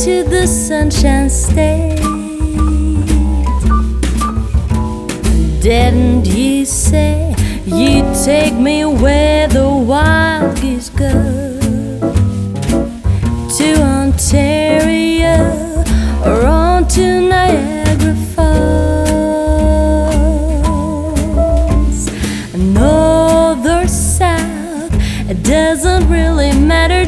to the Sunshine State. Didn't you say you'd take me where the wild geese go? To Ontario or on to Niagara Falls. North or south, it doesn't really matter